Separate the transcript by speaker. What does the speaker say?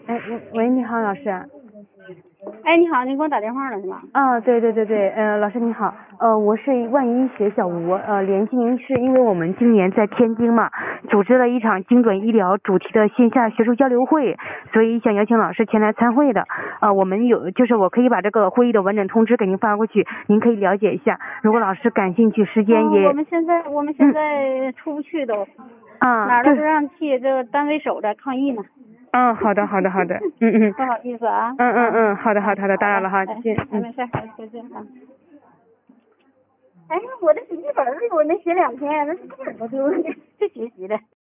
Speaker 1: 喂，你好，老师。
Speaker 2: 哎，你好，你给我打电话了是吗？
Speaker 1: 对，老师你好，我是万一学小吴，联系您是因为我们今年在天津嘛，组织了一场精准医疗主题的线下学术交流会，所以想邀请老师前来参会的。我们我可以把这个会议的完整通知给您发过去，您可以了解一下。如果老师感兴趣，时间也。
Speaker 2: 我们现在出不去都。哪儿都不让去，这单位守着抗议呢。
Speaker 1: 好的。
Speaker 2: 不好意思啊。
Speaker 1: 好的，打扰了哈，再见。
Speaker 2: 没事，再见啊。哎呀，我的笔记本我没写2天，那笔记本都丢了，这学习的。